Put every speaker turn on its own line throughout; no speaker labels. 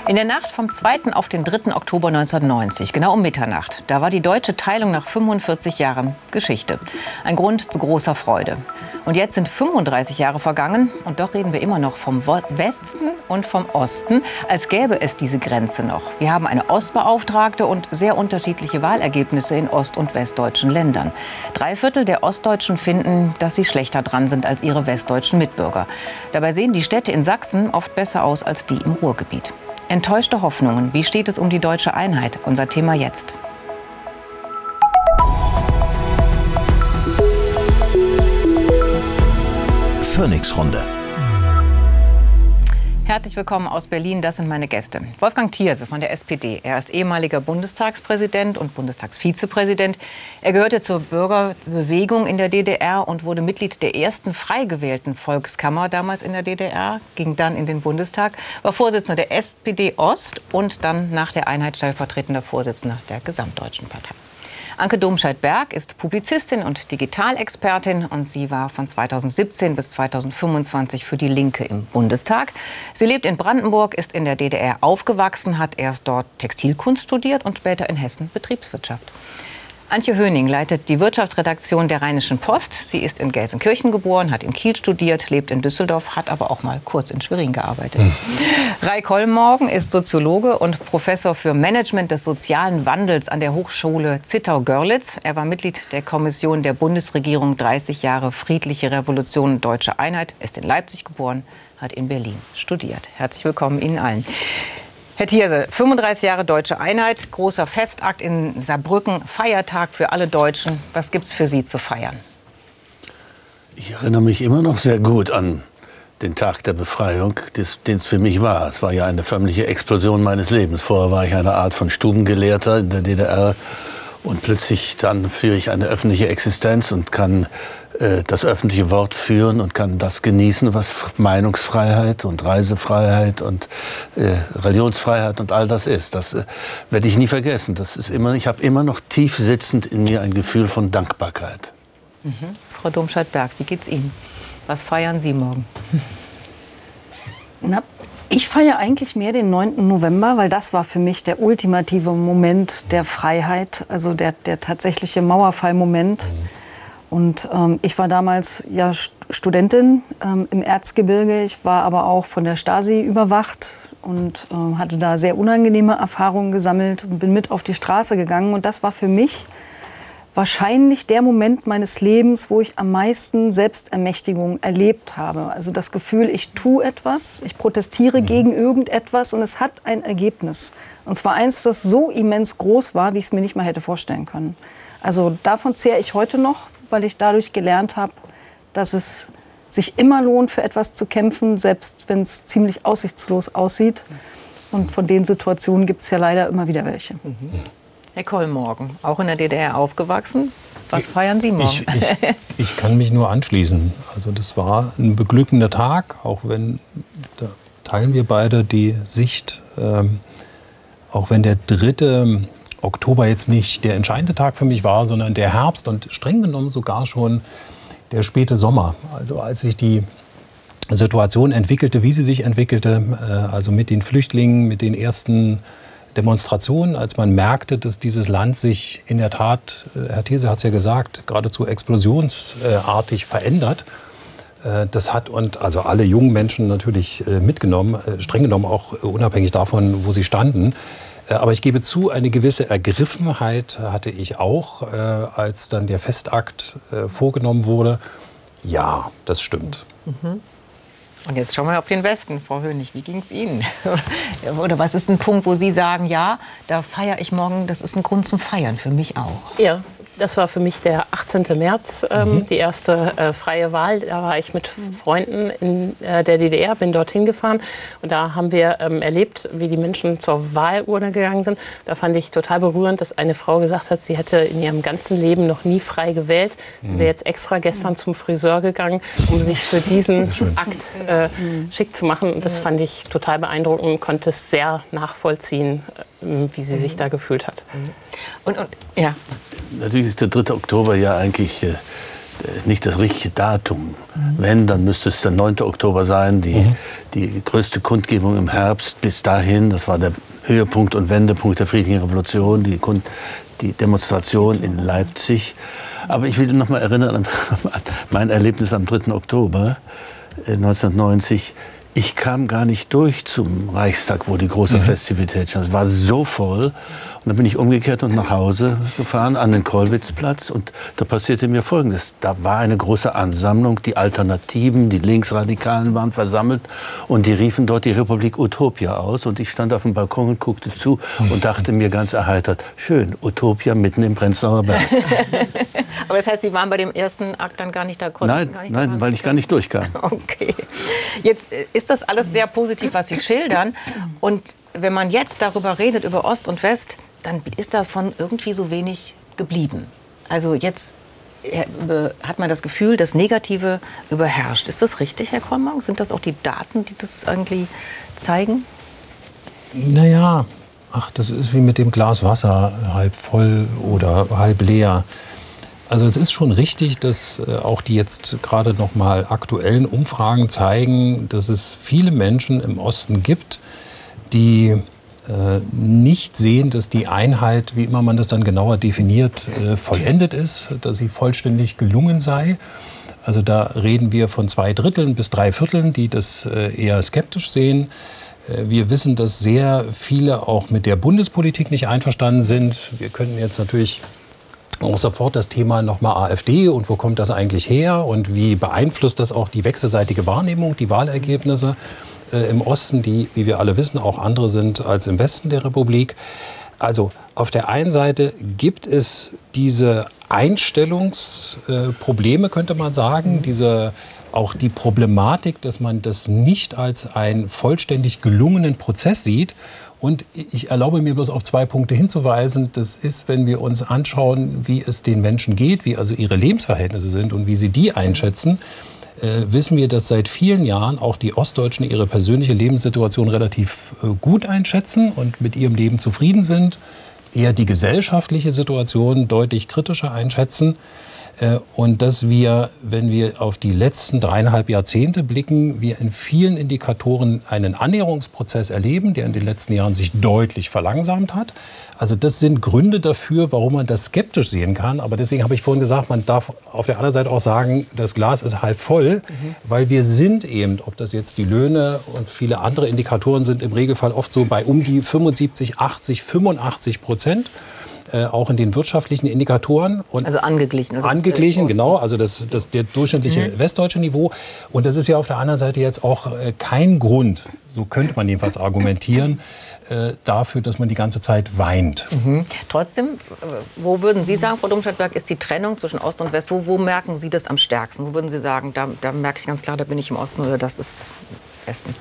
In der Nacht vom 2. auf den 3. Oktober 1990, genau um Mitternacht, da war die deutsche Teilung nach 45 Jahren Geschichte. Ein Grund zu großer Freude. Und jetzt sind 35 Jahre vergangen und doch reden wir immer noch vom Westen und vom Osten, als gäbe es diese Grenze noch. Wir haben eine Ostbeauftragte und sehr unterschiedliche Wahlergebnisse in ost- und westdeutschen Ländern. 3/4 der Ostdeutschen finden, dass sie schlechter dran sind als ihre westdeutschen Mitbürger. Dabei sehen die Städte in Sachsen oft besser aus als die im Ruhrgebiet. Enttäuschte Hoffnungen. Wie steht es um die deutsche Einheit? Unser Thema jetzt.
Phoenix-Runde.
Herzlich willkommen aus Berlin, das sind meine Gäste. Wolfgang Thierse von der SPD. Er ist ehemaliger Bundestagspräsident und Bundestagsvizepräsident. Er gehörte zur Bürgerbewegung in der DDR und wurde Mitglied der ersten frei gewählten Volkskammer damals in der DDR, ging dann in den Bundestag, war Vorsitzender der SPD Ost und dann nach der Einheit stellvertretender Vorsitzender der Gesamtdeutschen Partei. Anke Domscheit-Berg ist Publizistin und Digitalexpertin und sie war von 2017 bis 2025 für die Linke im Bundestag. Sie lebt in Brandenburg, ist in der DDR aufgewachsen, hat erst dort Textilkunst studiert und später in Hessen Betriebswirtschaft. Antje Höning leitet die Wirtschaftsredaktion der Rheinischen Post. Sie ist in Gelsenkirchen geboren, hat in Kiel studiert, lebt in Düsseldorf, hat aber auch mal kurz in Schwerin gearbeitet. Ray Kollmorgen ist Soziologe und Professor für Management des sozialen Wandels an der Hochschule Zittau-Görlitz. Er war Mitglied der Kommission der Bundesregierung 30 Jahre friedliche Revolution und deutsche Einheit, ist in Leipzig geboren, hat in Berlin studiert. Herzlich willkommen Ihnen allen. Herr Thierse, 35 Jahre deutsche Einheit, großer Festakt in Saarbrücken, Feiertag für alle Deutschen. Was gibt's für Sie zu feiern?
Ich erinnere mich immer noch sehr gut an den Tag der Befreiung, den es für mich war. Es war ja eine förmliche Explosion meines Lebens. Vorher war ich eine Art von Stubengelehrter in der DDR und plötzlich dann führe ich eine öffentliche Existenz und kann das öffentliche Wort führen und kann das genießen, was Meinungsfreiheit und Reisefreiheit und Religionsfreiheit und all das ist. Das werde ich nie vergessen. Ich habe immer noch tief sitzend in mir ein Gefühl von Dankbarkeit.
Frau Domscheit-Berg, wie geht's Ihnen? Was feiern Sie morgen?
Na, ich feiere eigentlich mehr den 9. November, weil das war für mich der ultimative Moment der Freiheit, also der tatsächliche Mauerfall-Moment. Und ich war damals ja Studentin im Erzgebirge. Ich war aber auch von der Stasi überwacht und hatte da sehr unangenehme Erfahrungen gesammelt und bin mit auf die Straße gegangen. Und das war für mich wahrscheinlich der Moment meines Lebens, wo ich am meisten Selbstermächtigung erlebt habe. Also das Gefühl, ich tue etwas, ich protestiere gegen irgendetwas und es hat ein Ergebnis. Und zwar eins, das so immens groß war, wie ich es mir nicht mal hätte vorstellen können. Also davon zehre ich heute noch, weil ich dadurch gelernt habe, dass es sich immer lohnt, für etwas zu kämpfen, selbst wenn es ziemlich aussichtslos aussieht. Und von den Situationen gibt es ja leider immer wieder welche.
Herr Kollmorgen, auch in der DDR aufgewachsen. Was feiern Sie morgen?
Ich kann mich nur anschließen. Also das war ein beglückender Tag, auch wenn, da teilen wir beide die Sicht, auch wenn der 3. Oktober jetzt nicht der entscheidende Tag für mich war, sondern der Herbst und streng genommen sogar schon der späte Sommer. Also als sich die Situation entwickelte, wie sie sich entwickelte, also mit den Flüchtlingen, mit den ersten Demonstrationen, als man merkte, dass dieses Land sich in der Tat, Herr Thierse hat es ja gesagt, geradezu explosionsartig verändert. Das hat und also alle jungen Menschen natürlich mitgenommen, streng genommen auch unabhängig davon, wo sie standen. Aber ich gebe zu, eine gewisse Ergriffenheit hatte ich auch, als dann der Festakt vorgenommen wurde. Ja, das stimmt.
Und jetzt schauen wir auf den Westen, Frau Hönig. Wie ging es Ihnen? Oder was ist ein Punkt, wo Sie sagen, ja, da feiere ich morgen, das ist ein Grund zum Feiern, für mich auch?
Ja, das war für mich der 18. März, die erste freie Wahl. Da war ich mit Freunden in der DDR, bin dorthin gefahren. Und da haben wir erlebt, wie die Menschen zur Wahlurne gegangen sind. Da fand ich total berührend, dass eine Frau gesagt hat, sie hätte in ihrem ganzen Leben noch nie frei gewählt. Sie wäre jetzt extra gestern zum Friseur gegangen, um sich für diesen Akt schick zu machen. Und das fand ich total beeindruckend und konnte es sehr nachvollziehen, wie sie sich da gefühlt hat.
Und ja.
Natürlich ist der 3. Oktober ja eigentlich nicht das richtige Datum. Wenn, dann müsste es der 9. Oktober sein, die größte Kundgebung im Herbst. Bis dahin, das war der Höhepunkt und Wendepunkt der friedlichen Revolution, die Demonstration in Leipzig. Aber ich will noch mal erinnern an mein Erlebnis am 3. Oktober 1990. Ich kam gar nicht durch zum Reichstag, wo die große Festivität stand. Es war so voll. Und dann bin ich umgekehrt und nach Hause gefahren an den Kollwitzplatz. Und da passierte mir Folgendes. Da war eine große Ansammlung. Die Alternativen, die Linksradikalen waren versammelt. Und die riefen dort die Republik Utopia aus. Und ich stand auf dem Balkon und guckte zu und dachte mir ganz erheitert, schön, Utopia mitten im Prenzlauer Berg.
Aber das heißt, Sie waren bei dem ersten Akt dann gar nicht da?
Nein, weil ich gar nicht durchkam.
Okay. Jetzt ist das alles sehr positiv, was Sie schildern. Und wenn man jetzt darüber redet, über Ost und West, dann ist davon irgendwie so wenig geblieben. Also jetzt hat man das Gefühl, das Negative überherrscht. Ist das richtig, Herr Kollmann? Sind das auch die Daten, die das irgendwie zeigen?
Naja, das ist wie mit dem Glas Wasser, halb voll oder halb leer. Also es ist schon richtig, dass auch die jetzt gerade noch mal aktuellen Umfragen zeigen, dass es viele Menschen im Osten gibt, die nicht sehen, dass die Einheit, wie immer man das dann genauer definiert, vollendet ist, dass sie vollständig gelungen sei. Also da reden wir von 2/3 bis 3/4, die das eher skeptisch sehen. Wir wissen, dass sehr viele auch mit der Bundespolitik nicht einverstanden sind. Wir könnten jetzt natürlich auch sofort das Thema nochmal AfD und wo kommt das eigentlich her und wie beeinflusst das auch die wechselseitige Wahrnehmung, die Wahlergebnisse im Osten, die, wie wir alle wissen, auch andere sind als im Westen der Republik. Also auf der einen Seite gibt es diese Einstellungsprobleme, könnte man sagen, auch die Problematik, dass man das nicht als einen vollständig gelungenen Prozess sieht. Und ich erlaube mir bloß auf 2 Punkte hinzuweisen. Das ist, wenn wir uns anschauen, wie es den Menschen geht, wie also ihre Lebensverhältnisse sind und wie sie die einschätzen, wissen wir, dass seit vielen Jahren auch die Ostdeutschen ihre persönliche Lebenssituation relativ gut einschätzen und mit ihrem Leben zufrieden sind, eher die gesellschaftliche Situation deutlich kritischer einschätzen. Und dass wir, wenn wir auf die letzten 3,5 Jahrzehnte blicken, wir in vielen Indikatoren einen Annäherungsprozess erleben, der in den letzten Jahren sich deutlich verlangsamt hat. Also das sind Gründe dafür, warum man das skeptisch sehen kann. Aber deswegen habe ich vorhin gesagt, man darf auf der anderen Seite auch sagen, das Glas ist halb voll, weil wir sind eben, ob das jetzt die Löhne und viele andere Indikatoren sind, im Regelfall oft so bei um die 75, 80, 85%. Auch in den wirtschaftlichen Indikatoren. Und
also angeglichen. Also
angeglichen, genau. Also das der durchschnittliche westdeutsche Niveau. Und das ist ja auf der anderen Seite jetzt auch kein Grund, so könnte man jedenfalls argumentieren, dafür, dass man die ganze Zeit weint.
Trotzdem, wo würden Sie sagen, Frau Domscheit-Berg, ist die Trennung zwischen Ost und West? Wo merken Sie das am stärksten? Wo würden Sie sagen, da merke ich ganz klar, da bin ich im Osten oder das ist Westen?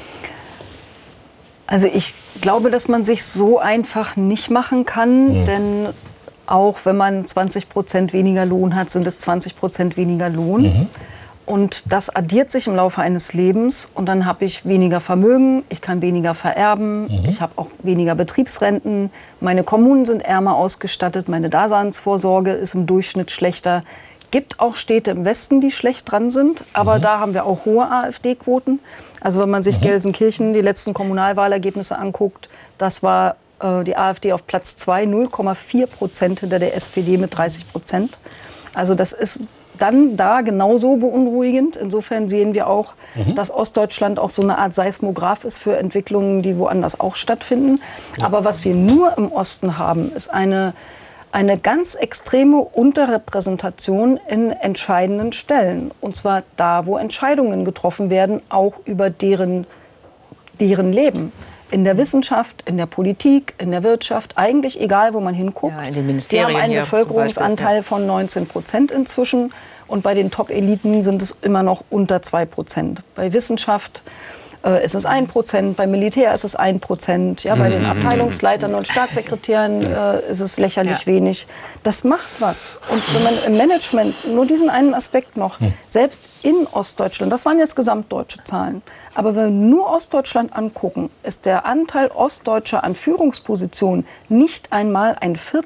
Also ich glaube, dass man sich so einfach nicht machen kann, denn auch wenn man 20% weniger Lohn hat, sind es 20% weniger Lohn. Und das addiert sich im Laufe eines Lebens und dann habe ich weniger Vermögen, ich kann weniger vererben, ich habe auch weniger Betriebsrenten, meine Kommunen sind ärmer ausgestattet, meine Daseinsvorsorge ist im Durchschnitt schlechter. Gibt auch Städte im Westen, die schlecht dran sind, aber da haben wir auch hohe AfD-Quoten. Also wenn man sich Gelsenkirchen, die letzten Kommunalwahlergebnisse anguckt, das war die AfD auf Platz 2, 0,4% hinter der SPD mit 30%. Also das ist dann da genauso beunruhigend. Insofern sehen wir auch, dass Ostdeutschland auch so eine Art Seismograph ist für Entwicklungen, die woanders auch stattfinden. Aber was wir nur im Osten haben, ist eine ganz extreme Unterrepräsentation in entscheidenden Stellen. Und zwar da, wo Entscheidungen getroffen werden, auch über deren Leben. In der Wissenschaft, in der Politik, in der Wirtschaft, eigentlich egal, wo man hinguckt.
Ja, in den Ministerien.
Wir haben einen Bevölkerungsanteil von 19% inzwischen. Und bei den Top-Eliten sind es immer noch unter 2%. Bei Wissenschaft ist es 1%, beim Militär ist es 1%, ja, bei den Abteilungsleitern und Staatssekretären ist es lächerlich wenig. Das macht was. Und wenn man im Management nur diesen einen Aspekt noch, selbst in Ostdeutschland, das waren jetzt gesamtdeutsche Zahlen, aber wenn wir nur Ostdeutschland angucken, ist der Anteil Ostdeutscher an Führungspositionen nicht einmal 1/4.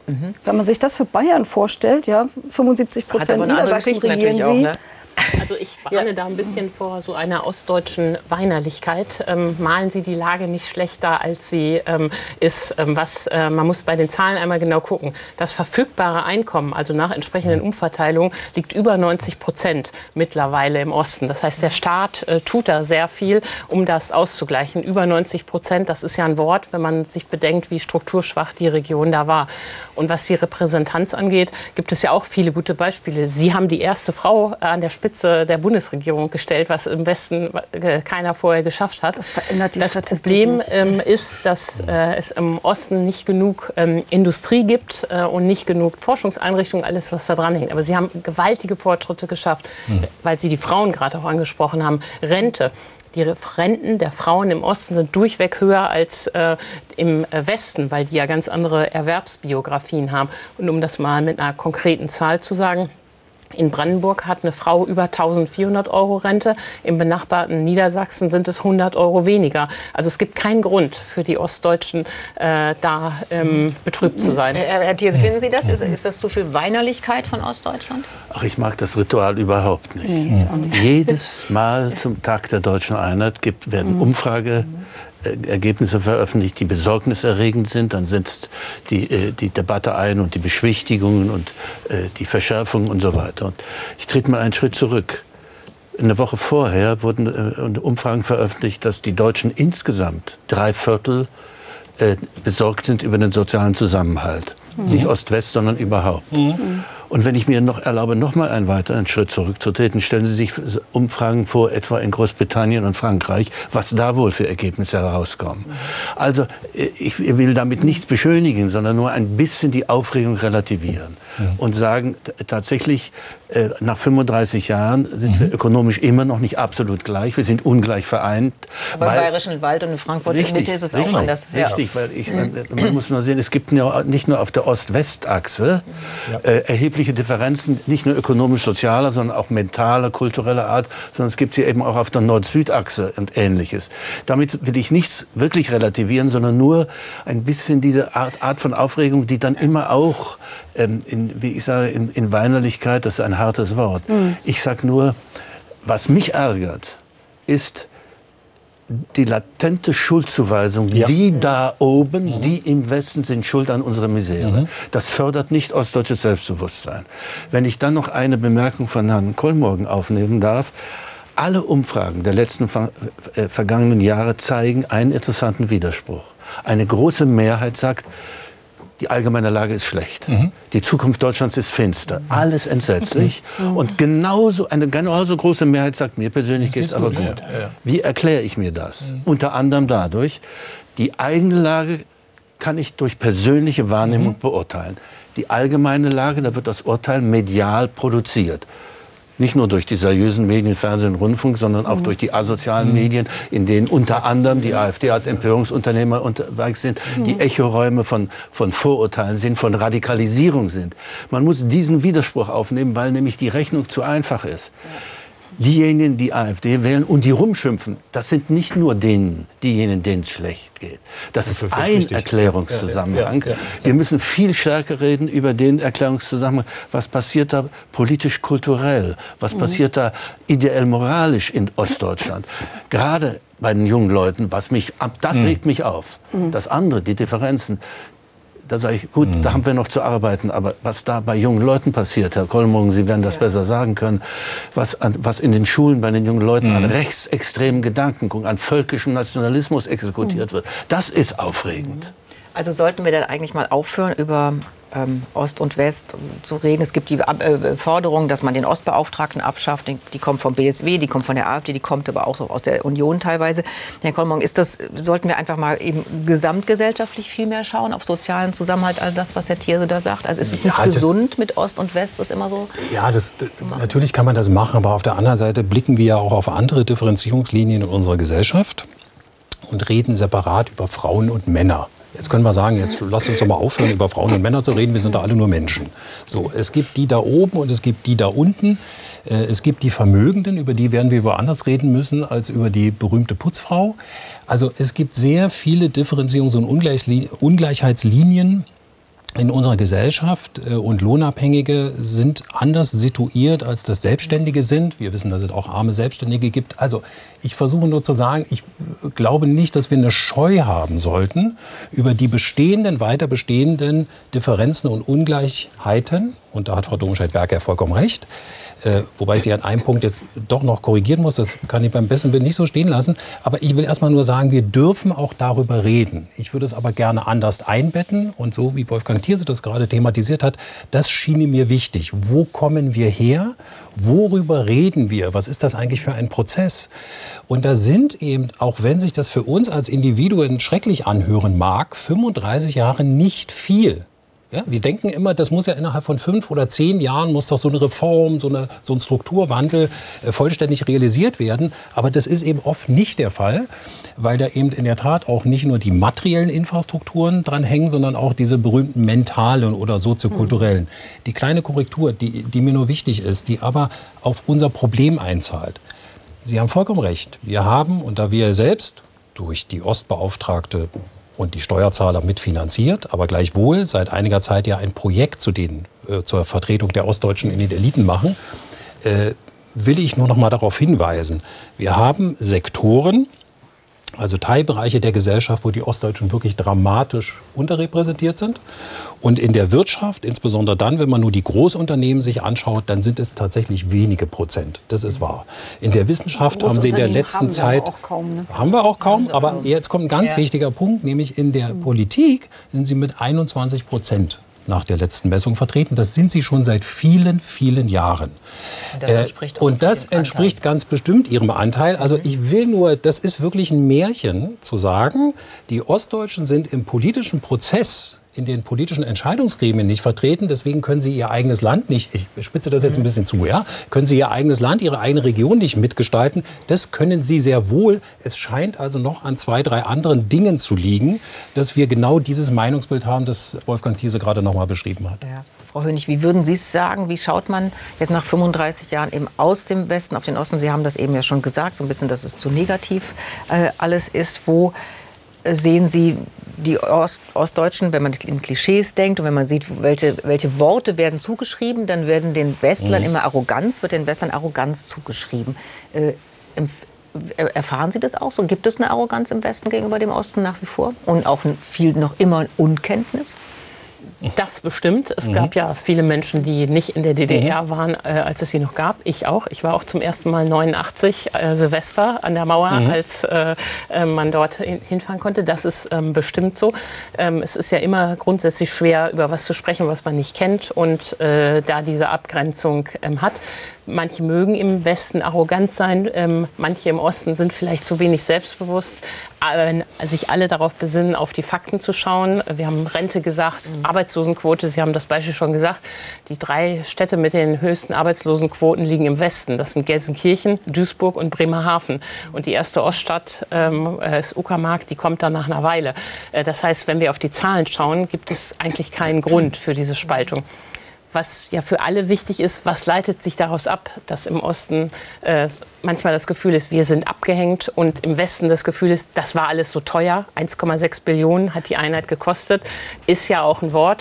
Wenn man sich das für Bayern vorstellt, ja, 75% Niedersachsen regieren sie.
Auch, ne?
Also ich warne da ein bisschen vor so einer ostdeutschen Weinerlichkeit. Malen Sie die Lage nicht schlechter, als sie ist. Man muss bei den Zahlen einmal genau gucken. Das verfügbare Einkommen, also nach entsprechenden Umverteilungen, liegt über 90% mittlerweile im Osten. Das heißt, der Staat tut da sehr viel, um das auszugleichen. Über 90%, das ist ja ein Wort, wenn man sich bedenkt, wie strukturschwach die Region da war. Und was die Repräsentanz angeht, gibt es ja auch viele gute Beispiele. Sie haben die erste Frau an der Spitze der Bundesregierung gestellt, was im Westen keiner vorher geschafft hat.
Das verändert die Statistik.
Problem ist, dass es im Osten nicht genug Industrie gibt und nicht genug Forschungseinrichtungen, alles, was da dran hängt. Aber sie haben gewaltige Fortschritte geschafft, weil Sie die Frauen gerade auch angesprochen haben. Rente. Die Renten der Frauen im Osten sind durchweg höher als im Westen, weil die ja ganz andere Erwerbsbiografien haben. Und um das mal mit einer konkreten Zahl zu sagen, in Brandenburg hat eine Frau über 1.400 € Rente. Im benachbarten Niedersachsen sind es 100 € weniger. Also es gibt keinen Grund für die Ostdeutschen, betrübt zu sein.
Herr Thierse, finden Sie das? Ist das zu viel Weinerlichkeit von Ostdeutschland?
Ach, ich mag das Ritual überhaupt nicht. Nee, auch nicht. Jedes Mal zum Tag der Deutschen Einheit werden Umfrageergebnisse veröffentlicht, die besorgniserregend sind. Dann setzt die Debatte ein und die Beschwichtigungen und die Verschärfungen und so weiter. Und ich trete mal einen Schritt zurück. Eine Woche vorher wurden Umfragen veröffentlicht, dass die Deutschen insgesamt 3/4 besorgt sind über den sozialen Zusammenhalt. Nicht Ost-West, sondern überhaupt. Und wenn ich mir noch erlaube, noch mal einen weiteren Schritt zurückzutreten, stellen Sie sich Umfragen vor, etwa in Großbritannien und Frankreich, was da wohl für Ergebnisse herauskommen. Also ich will damit nichts beschönigen, sondern nur ein bisschen die Aufregung relativieren und sagen, tatsächlich, nach 35 Jahren sind wir ökonomisch immer noch nicht absolut gleich. Wir sind ungleich vereint.
Aber im Bayerischen Wald und in Frankfurt in der Mitte ist es auch anders.
Richtig, weil man muss mal sehen, es gibt ja nicht nur auf der Ost-West-Achse erhebliche Differenzen, nicht nur ökonomisch-sozialer, sondern auch mentaler, kultureller Art, sondern es gibt sie eben auch auf der Nord-Süd-Achse und Ähnliches. Damit will ich nichts wirklich relativieren, sondern nur ein bisschen diese Art von Aufregung, die dann immer auch, wie ich sage, in Weinerlichkeit, das ist ein hartes Wort. Ich sage nur, was mich ärgert, ist die latente Schuldzuweisung, die da oben, die im Westen sind schuld an unserer Misere. Das fördert nicht ostdeutsches Selbstbewusstsein. Wenn ich dann noch eine Bemerkung von Herrn Kollmorgen aufnehmen darf, alle Umfragen der letzten vergangenen Jahre zeigen einen interessanten Widerspruch. Eine große Mehrheit sagt, die allgemeine Lage ist schlecht. Die Zukunft Deutschlands ist finster. Alles entsetzlich. Und eine genauso große Mehrheit sagt, mir persönlich geht es aber gut. Wie erkläre ich mir das? Unter anderem dadurch, die eigene Lage kann ich durch persönliche Wahrnehmung beurteilen. Die allgemeine Lage, da wird das Urteil medial produziert. Nicht nur durch die seriösen Medien, Fernsehen und Rundfunk, sondern auch durch die asozialen Medien, in denen unter anderem die AfD als Empörungsunternehmer unterwegs sind, die Echoräume von Vorurteilen sind, von Radikalisierung sind. Man muss diesen Widerspruch aufnehmen, weil nämlich die Rechnung zu einfach ist. Diejenigen, die AfD wählen und die rumschimpfen, das sind nicht nur diejenigen, denen es schlecht geht. Das ist ein Erklärungszusammenhang. Wir müssen viel stärker reden über den Erklärungszusammenhang. Was passiert da politisch-kulturell? Was passiert da ideell-moralisch in Ostdeutschland? Gerade bei den jungen Leuten, das regt mich auf. Das andere, die Differenzen, da sage ich, gut, da haben wir noch zu arbeiten. Aber was da bei jungen Leuten passiert, Herr Kollmorgen, Sie werden das besser sagen können, was in den Schulen bei den jungen Leuten an rechtsextremen Gedankengut, an völkischem Nationalismus exekutiert wird, das ist aufregend.
Also sollten wir dann eigentlich mal aufhören, über Ost und West zu reden. Es gibt die Forderung, dass man den Ostbeauftragten abschafft. Die kommt vom BSW, die kommt von der AfD, die kommt aber auch so aus der Union teilweise. Herr Kollmorgen, sollten wir einfach mal eben gesamtgesellschaftlich viel mehr schauen, auf sozialen Zusammenhalt, all das, was Herr Thierse da sagt? Also ist es nicht gesund mit Ost und West, das immer so?
Ja, natürlich kann man das machen, aber auf der anderen Seite blicken wir ja auch auf andere Differenzierungslinien in unserer Gesellschaft und reden separat über Frauen und Männer. Jetzt können wir sagen, jetzt lasst uns doch mal aufhören, über Frauen und Männer zu reden. Wir sind doch alle nur Menschen. So, es gibt die da oben und es gibt die da unten. Es gibt die Vermögenden, über die werden wir woanders reden müssen als über die berühmte Putzfrau. Also es gibt sehr viele Differenzierungs- und Ungleichheitslinien, in unserer Gesellschaft und Lohnabhängige sind anders situiert, als das Selbstständige sind. Wir wissen, dass es auch arme Selbstständige gibt. Also ich versuche nur zu sagen, ich glaube nicht, dass wir eine Scheu haben sollten über die weiter bestehenden Differenzen und Ungleichheiten. Und da hat Frau Domscheit-Berg ja vollkommen recht. Wobei ich sie an einem Punkt jetzt doch noch korrigieren muss, das kann ich beim besten Willen nicht so stehen lassen. Aber ich will erst mal nur sagen, wir dürfen auch darüber reden. Ich würde es aber gerne anders einbetten. Und so wie Wolfgang Thierse das gerade thematisiert hat, das schien mir wichtig. Wo kommen wir her? Worüber reden wir? Was ist das eigentlich für ein Prozess? Und da sind eben, auch wenn sich das für uns als Individuen schrecklich anhören mag, 35 Jahre nicht viel. Ja, wir denken immer, das muss ja innerhalb von 5 oder 10 Jahren muss doch so eine Reform, so ein Strukturwandel vollständig realisiert werden. Aber das ist eben oft nicht der Fall, weil da eben in der Tat auch nicht nur die materiellen Infrastrukturen dran hängen, sondern auch diese berühmten mentalen oder soziokulturellen. Die kleine Korrektur, die mir nur wichtig ist, die aber auf unser Problem einzahlt. Sie haben vollkommen recht. Wir haben, und da wir selbst durch die Ostbeauftragte und die Steuerzahler mitfinanziert, aber gleichwohl seit einiger Zeit ja ein Projekt zur Vertretung der Ostdeutschen in den Eliten machen, will ich nur noch mal darauf hinweisen. Wir haben Sektoren, also Teilbereiche der Gesellschaft, wo die Ostdeutschen wirklich dramatisch unterrepräsentiert sind. Und in der Wirtschaft, insbesondere dann, wenn man nur die Großunternehmen sich anschaut, dann sind es tatsächlich wenige Prozent. Das ist wahr. In der Wissenschaft haben sie in der letzten Zeit... Haben wir auch kaum, aber jetzt kommt ein ganz wichtiger Punkt, nämlich in der Politik sind sie mit 21% nach der letzten Messung vertreten. Das sind sie schon seit vielen, vielen Jahren. Und das entspricht ganz bestimmt ihrem Anteil. Also ich will nur, das ist wirklich ein Märchen, zu sagen, die Ostdeutschen sind im politischen Prozess, in den politischen Entscheidungsgremien nicht vertreten. Deswegen können sie ihr eigenes Land nicht, ich spitze das jetzt ein bisschen zu, ja, können sie ihr eigenes Land, ihre eigene Region nicht mitgestalten. Das können sie sehr wohl. Es scheint also noch an 2, 3 anderen Dingen zu liegen, dass wir genau dieses Meinungsbild haben, das Wolfgang Thierse gerade noch mal beschrieben hat.
Ja. Frau Hönig, wie würden Sie es sagen? Wie schaut man jetzt nach 35 Jahren eben aus dem Westen auf den Osten? Sie haben das eben ja schon gesagt, so ein bisschen, dass es zu negativ alles ist. Wo sehen Sie die Ostdeutschen, wenn man in Klischees denkt und wenn man sieht, welche Worte werden zugeschrieben, dann werden den Westlern immer Arroganz, wird den Westlern Arroganz zugeschrieben. Erfahren Sie das auch so? Gibt es eine Arroganz im Westen gegenüber dem Osten nach wie vor? Und auch viel noch immer Unkenntnis?
Das bestimmt. Es gab ja viele Menschen, die nicht in der DDR waren, als es sie noch gab. Ich auch. Ich war auch zum ersten Mal 89 Silvester an der Mauer, als man dort hinfahren konnte. Das ist bestimmt so. Es ist ja immer grundsätzlich schwer, über was zu sprechen, was man nicht kennt und da diese Abgrenzung hat. Manche mögen im Westen arrogant sein, manche im Osten sind vielleicht zu wenig selbstbewusst. Wenn sich alle darauf besinnen, auf die Fakten zu schauen. Wir haben Rente gesagt, Arbeitslosenquote, Sie haben das Beispiel schon gesagt. Die 3 Städte mit den höchsten Arbeitslosenquoten liegen im Westen. Das sind Gelsenkirchen, Duisburg und Bremerhaven. Und die erste Oststadt ist Uckermark, die kommt dann nach einer Weile. Das heißt, wenn wir auf die Zahlen schauen, gibt es eigentlich keinen Grund für diese Spaltung. Was ja für alle wichtig ist, was leitet sich daraus ab, dass im Osten manchmal das Gefühl ist, wir sind abgehängt und im Westen das Gefühl ist, das war alles so teuer, 1,6 Billionen hat die Einheit gekostet, ist ja auch ein Wort.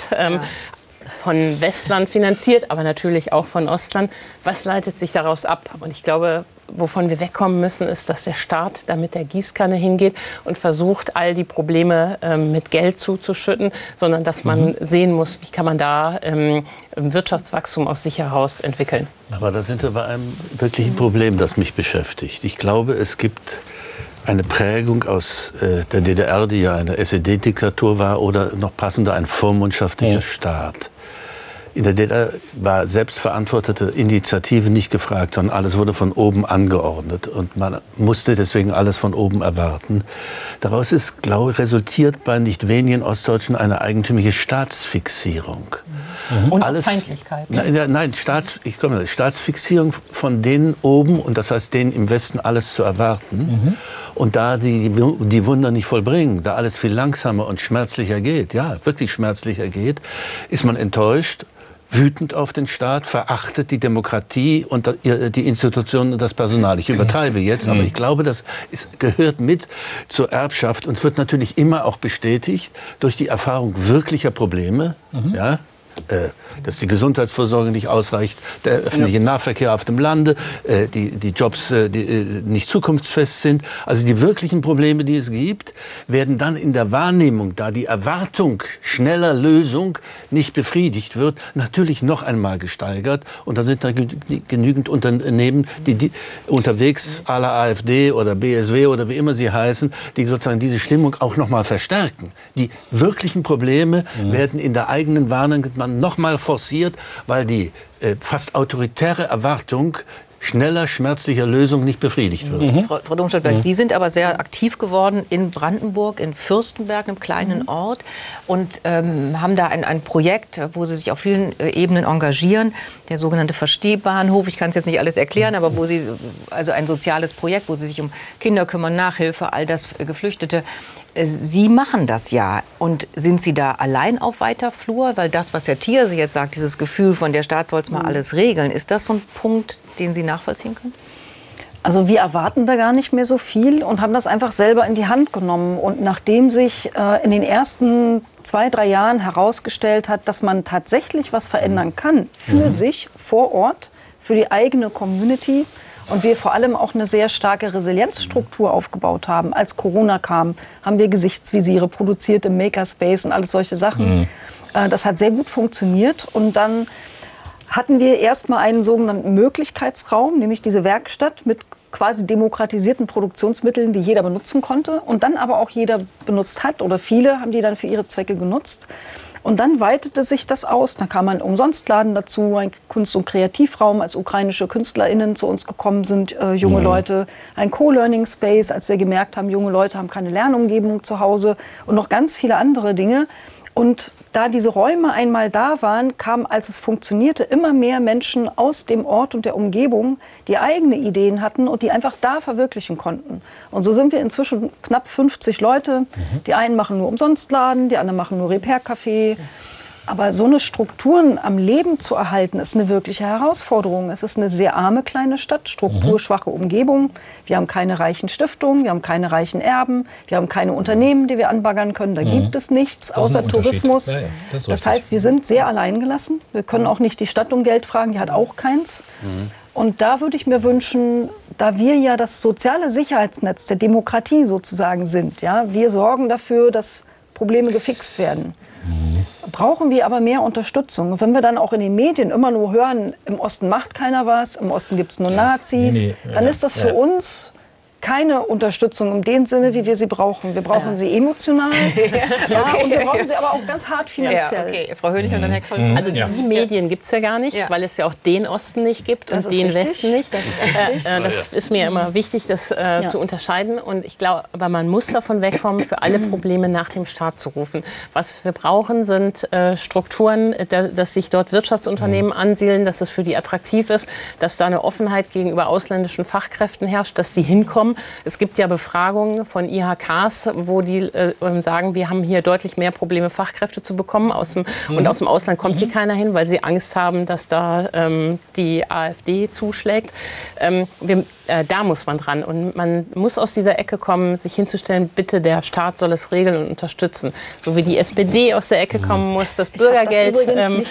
Von Westlern finanziert, aber natürlich auch von Ostlern. Was leitet sich daraus ab? Und ich glaube, wovon wir wegkommen müssen, ist, dass der Staat da mit der Gießkanne hingeht und versucht, all die Probleme mit Geld zuzuschütten, sondern dass man sehen muss, wie kann man da Wirtschaftswachstum aus sich heraus entwickeln.
Aber da sind wir bei einem wirklichen Problem, das mich beschäftigt. Ich glaube, es gibt eine Prägung aus der DDR, die ja eine SED-Diktatur war, oder noch passender ein vormundschaftlicher Staat. In der DDR war selbstverantwortete Initiative nicht gefragt, sondern alles wurde von oben angeordnet. Und man musste deswegen alles von oben erwarten. Daraus ist, glaube ich, resultiert bei nicht wenigen Ostdeutschen eine eigentümliche Staatsfixierung.
Und
alles,
Feindlichkeit.
Nein, Staatsfixierung von denen oben, und das heißt denen im Westen alles zu erwarten. Und da die Wunder nicht vollbringen, da alles viel langsamer und schmerzlicher geht, ja, wirklich schmerzlicher geht, ist man enttäuscht, wütend auf den Staat, verachtet die Demokratie und die Institutionen und das Personal. Ich übertreibe jetzt, aber ich glaube, das gehört mit zur Erbschaft und es wird natürlich immer auch bestätigt durch die Erfahrung wirklicher Probleme, ja, dass die Gesundheitsvorsorge nicht ausreicht, der öffentliche Nahverkehr auf dem Lande, die Jobs die nicht zukunftsfest sind. Also die wirklichen Probleme, die es gibt, werden dann in der Wahrnehmung, da die Erwartung schneller Lösung nicht befriedigt wird, natürlich noch einmal gesteigert. Und da sind dann genügend Unternehmen, die unterwegs à la AfD oder BSW oder wie immer sie heißen, die sozusagen diese Stimmung auch noch mal verstärken. Die wirklichen Probleme werden in der eigenen Wahrnehmung noch mal forciert, weil die fast autoritäre Erwartung schneller, schmerzlicher Lösung nicht befriedigt wird.
Frau Domscheit-Berg, Sie sind aber sehr aktiv geworden in Brandenburg, in Fürstenberg, einem kleinen Ort, und haben da ein Projekt, wo Sie sich auf vielen Ebenen engagieren, der sogenannte Verstehbahnhof. Ich kann es jetzt nicht alles erklären, aber wo Sie, also ein soziales Projekt, wo Sie sich um Kinder kümmern, Nachhilfe, all das, Geflüchtete. Sie machen das ja. Und sind Sie da allein auf weiter Flur? Weil das, was Herr Thierse jetzt sagt, dieses Gefühl von der Staat soll es mal alles regeln, ist das so ein Punkt, den Sie nachvollziehen können?
Also wir erwarten da gar nicht mehr so viel und haben das einfach selber in die Hand genommen. Und nachdem sich in den ersten 2-3 Jahren herausgestellt hat, dass man tatsächlich was verändern kann für sich vor Ort, für die eigene Community, und wir vor allem auch eine sehr starke Resilienzstruktur aufgebaut haben. Als Corona kam, haben wir Gesichtsvisiere produziert im Makerspace und alles solche Sachen. Das hat sehr gut funktioniert. Und dann hatten wir erstmal einen sogenannten Möglichkeitsraum, nämlich diese Werkstatt mit quasi demokratisierten Produktionsmitteln, die jeder benutzen konnte und dann aber auch jeder benutzt hat, oder viele haben die dann für ihre Zwecke genutzt. Und dann weitete sich das aus. Dann kam ein Umsonstladen dazu, ein Kunst- und Kreativraum, als ukrainische KünstlerInnen zu uns gekommen sind, junge Leute. Ein Co-Learning Space, als wir gemerkt haben, junge Leute haben keine Lernumgebung zu Hause, und noch ganz viele andere Dinge. Und da diese Räume einmal da waren, kamen, als es funktionierte, immer mehr Menschen aus dem Ort und der Umgebung, die eigene Ideen hatten und die einfach da verwirklichen konnten. Und so sind wir inzwischen knapp 50 Leute. Die einen machen nur Umsonstladen, die anderen machen nur Repair-Café. Aber so eine Strukturen am Leben zu erhalten, ist eine wirkliche Herausforderung. Es ist eine sehr arme kleine Stadt, strukturschwache Umgebung. Wir haben keine reichen Stiftungen, wir haben keine reichen Erben, wir haben keine Unternehmen, die wir anbaggern können. Da gibt es nichts außer Tourismus. Ja, das heißt, wir sind sehr alleingelassen. Wir können auch nicht die Stadt um Geld fragen, die hat auch keins. Und da würde ich mir wünschen, da wir ja das soziale Sicherheitsnetz der Demokratie sozusagen sind, ja, wir sorgen dafür, dass Probleme gefixt werden. Brauchen wir aber mehr Unterstützung. Und wenn wir dann auch in den Medien immer nur hören, im Osten macht keiner was, im Osten gibt es nur Nazis, dann ist das für uns keine Unterstützung in dem Sinne, wie wir sie brauchen. Wir brauchen sie emotional, und wir brauchen sie aber auch ganz hart finanziell.
Frau Hönig und dann Herr Kollmann.
Also die Medien gibt es ja gar nicht, weil es ja auch den Osten nicht gibt und den Westen nicht. Das ist mir immer wichtig, das zu unterscheiden. Und ich glaube, aber man muss davon wegkommen, für alle Probleme nach dem Staat zu rufen. Was wir brauchen, sind Strukturen, dass sich dort Wirtschaftsunternehmen ansiedeln, dass es für die attraktiv ist, dass da eine Offenheit gegenüber ausländischen Fachkräften herrscht, dass die hinkommen. Es gibt ja Befragungen von IHKs, wo die sagen, wir haben hier deutlich mehr Probleme, Fachkräfte zu bekommen. Und aus dem Ausland kommt hier keiner hin, weil sie Angst haben, dass da die AfD zuschlägt. Da muss man dran. Und man muss aus dieser Ecke kommen, sich hinzustellen, bitte, der Staat soll es regeln und unterstützen. So wie die SPD aus der Ecke kommen muss, das Bürgergeld zu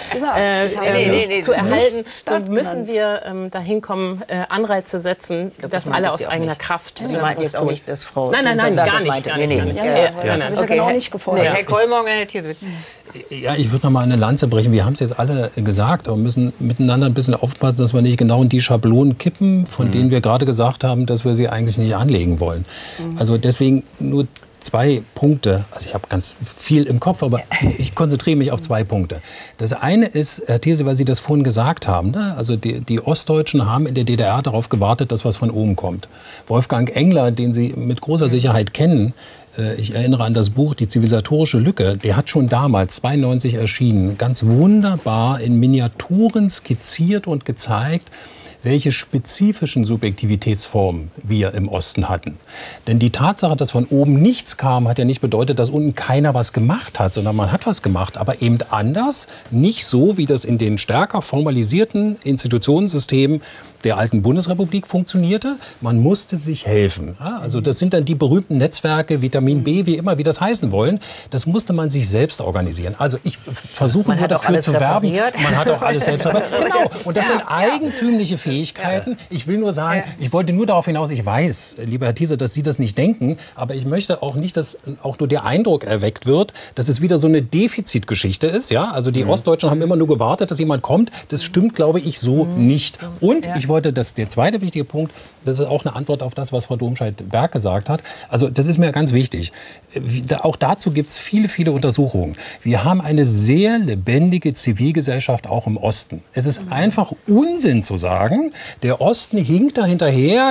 erhalten, so müssen wir dahin kommen, Anreize setzen, dass alle aus eigener Kraft.
Sie meinten jetzt auch nicht, dass Frau...
Nein, gar nicht.
Genau nicht gefordert.
Herr Kollmann, Herr Thierse.
Ja, ich würde noch mal eine Lanze brechen. Wir haben es jetzt alle gesagt, aber müssen miteinander ein bisschen aufpassen, dass wir nicht genau in die Schablonen kippen, von denen wir gerade gesagt haben, dass wir sie eigentlich nicht anlegen wollen. Also deswegen nur 2 Punkte. Also ich habe ganz viel im Kopf, aber ich konzentriere mich auf 2 Punkte. Das eine ist, Herr Thierse, weil Sie das vorhin gesagt haben, ne? Also die Ostdeutschen haben in der DDR darauf gewartet, dass was von oben kommt. Wolfgang Engler, den Sie mit großer Sicherheit kennen, ich erinnere an das Buch Die zivilisatorische Lücke, der hat schon damals, 92 erschienen, ganz wunderbar in Miniaturen skizziert und gezeigt, welche spezifischen Subjektivitätsformen wir im Osten hatten. Denn die Tatsache, dass von oben nichts kam, hat ja nicht bedeutet, dass unten keiner was gemacht hat, sondern man hat was gemacht, aber eben anders, nicht so, wie das in den stärker formalisierten Institutionensystemen der alten Bundesrepublik funktionierte. Man musste sich helfen. Ja, also das sind dann die berühmten Netzwerke, Vitamin B, wie das heißen wollen. Das musste man sich selbst organisieren. Also ich versuche nur dafür zu werben. Man hat auch alles selbst repariert. Genau. Und das sind eigentümliche Fähigkeiten. Ich will nur sagen, ich wollte nur darauf hinaus, ich weiß, lieber Herr Thiese, dass Sie das nicht denken, aber ich möchte auch nicht, dass auch nur der Eindruck erweckt wird, dass es wieder so eine Defizitgeschichte ist. Ja? Also die Ostdeutschen haben immer nur gewartet, dass jemand kommt. Das stimmt, glaube ich, so nicht. Und ich wollte, der zweite wichtige Punkt, das ist auch eine Antwort auf das, was Frau Domscheit-Berg gesagt hat. Also das ist mir ganz wichtig. Auch dazu gibt es viele, viele Untersuchungen. Wir haben eine sehr lebendige Zivilgesellschaft auch im Osten. Es ist einfach Unsinn zu sagen, der Osten hinkt da hinterher,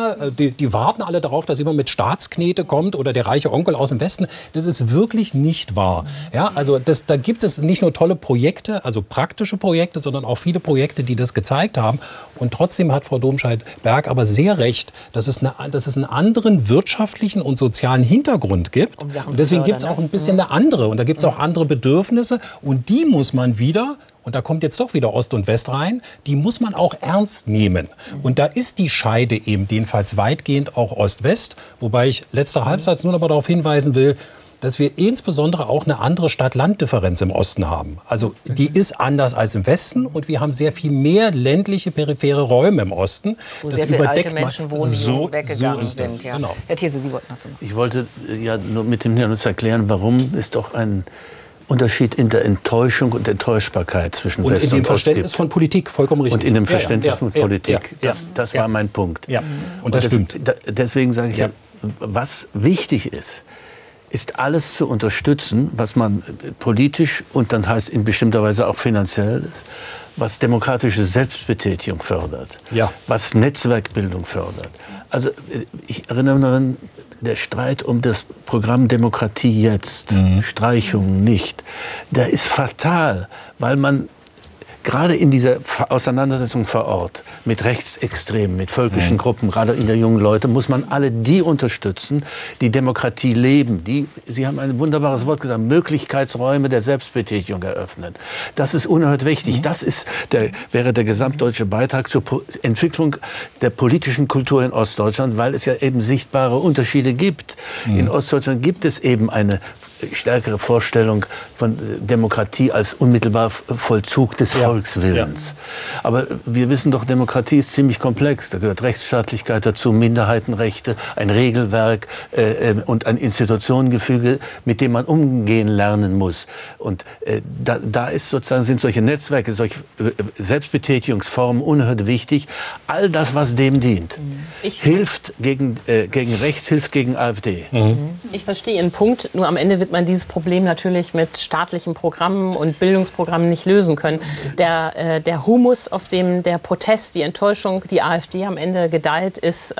die warten alle darauf, dass jemand mit Staatsknete kommt oder der reiche Onkel aus dem Westen. Das ist wirklich nicht wahr. Ja, also da gibt es nicht nur tolle Projekte, also praktische Projekte, sondern auch viele Projekte, die das gezeigt haben. Und trotzdem hat Frau Domscheit-Berg aber sehr recht, dass es einen anderen wirtschaftlichen und sozialen Hintergrund gibt. Und deswegen gibt es auch ein bisschen eine andere. Und da gibt es auch andere Bedürfnisse. Und die muss man wieder, und da kommt jetzt doch wieder Ost und West rein, die muss man auch ernst nehmen. Und da ist die Scheide eben jedenfalls weitgehend auch Ost-West. Wobei ich letzter Halbsatz nur noch mal darauf hinweisen will, dass wir insbesondere auch eine andere Stadt-Land-Differenz im Osten haben. Also die ist anders als im Westen und wir haben sehr viel mehr ländliche, periphere Räume im Osten.
Wo sehr viele alte Menschen wohnen, die weggegangen sind. Ja. Genau. Herr Thiese, Sie wollten noch zu machen.
Ich wollte ja nur mit dem Hinweis erklären, warum es doch ein Unterschied in der Enttäuschung und Enttäuschbarkeit zwischen West und Ost gibt.
Und in dem Verständnis von Politik, vollkommen richtig.
Und in dem Verständnis von Politik. Das war mein Punkt.
Ja. Und das stimmt.
Deswegen sage ich was wichtig ist alles zu unterstützen, was man politisch und dann heißt in bestimmter Weise auch finanziell ist, was demokratische Selbstbetätigung fördert, was Netzwerkbildung fördert. Also ich erinnere daran, der Streit um das Programm Demokratie jetzt, Streichung nicht, der ist fatal, weil man gerade in dieser Auseinandersetzung vor Ort mit Rechtsextremen, mit völkischen Gruppen, gerade in der jungen Leute, muss man alle die unterstützen, die Demokratie leben. Sie haben ein wunderbares Wort gesagt, Möglichkeitsräume der Selbstbetätigung eröffnen. Das ist unerhört wichtig. Das wäre der gesamtdeutsche Beitrag zur Entwicklung der politischen Kultur in Ostdeutschland, weil es ja eben sichtbare Unterschiede gibt. In Ostdeutschland gibt es eben eine stärkere Vorstellung von Demokratie als unmittelbar Vollzug des Volkswillens. Aber wir wissen doch, Demokratie ist ziemlich komplex. Da gehört Rechtsstaatlichkeit dazu, Minderheitenrechte, ein Regelwerk und ein Institutionengefüge, mit dem man umgehen lernen muss. Und sind solche Netzwerke, solche Selbstbetätigungsformen unerhört wichtig. All das, was dem dient, hilft gegen rechts, hilft gegen AfD.
Ich verstehe Ihren Punkt, nur am Ende wird man dieses Problem natürlich mit staatlichen Programmen und Bildungsprogrammen nicht lösen können. Der Humus, auf dem der Protest, die Enttäuschung, die AfD am Ende gedeiht, ist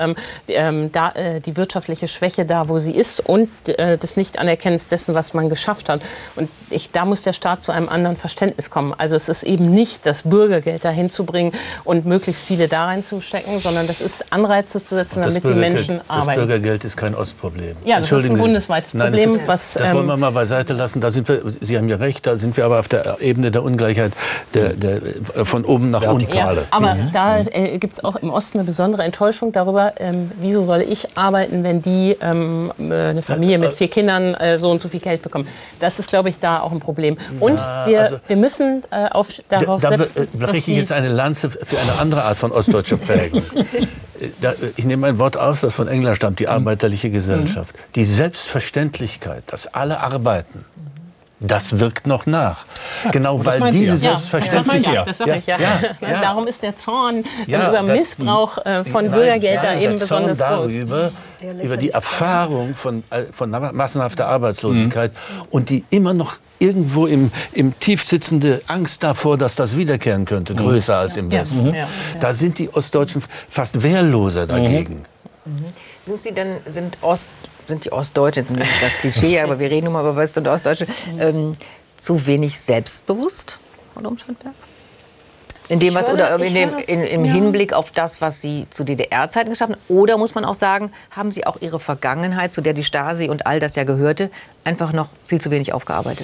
die wirtschaftliche Schwäche da, wo sie ist und das Nicht-Anerkennen dessen, was man geschafft hat. Und da muss der Staat zu einem anderen Verständnis kommen. Also es ist eben nicht das Bürgergeld dahin zu bringen und möglichst viele da reinzustecken, sondern das ist Anreize zu setzen, damit die Menschen arbeiten.
Das Bürgergeld ist kein Ostproblem.
Ja, das ist ein bundesweites Problem.
Das wollen wir mal beiseite lassen. Da sind wir, Sie haben ja recht, da sind wir aber auf der Ebene der Ungleichheit von oben nach unten.
Ja, aber da gibt es auch im Osten eine besondere Enttäuschung darüber, wieso soll ich arbeiten, wenn die eine Familie mit 4 Kindern so und so viel Geld bekommen. Das ist, glaube ich, da auch ein Problem. Und wir müssen darauf setzen,
da breche ich jetzt eine Lanze für eine andere Art von ostdeutscher Prägung. Ich nehme ein Wort auf, das von England stammt, die arbeiterliche Gesellschaft. Die Selbstverständlichkeit, dass alle arbeiten, das wirkt noch nach.
Ja,
genau, weil diese
Selbstverständlichkeit...
Das sage ich ja. Darum ist der Zorn über Missbrauch von Bürgergeld da eben besonders groß.
Über die Erfahrung von massenhafter Arbeitslosigkeit und die immer noch irgendwo im Tief sitzende Angst davor, dass das wiederkehren könnte, größer als im Westen. Da sind die Ostdeutschen fast wehrloser dagegen.
Sind die Ostdeutschen, nicht das Klischee, aber wir reden nun mal über West- und Ostdeutsche, zu wenig selbstbewusst, Frau Domscheit-Berg? In dem, was, oder im Hinblick auf das, was Sie zu DDR-Zeiten geschaffen haben? Oder muss man auch sagen, haben Sie auch Ihre Vergangenheit, zu der die Stasi und all das ja gehörte, einfach noch viel zu wenig aufgearbeitet?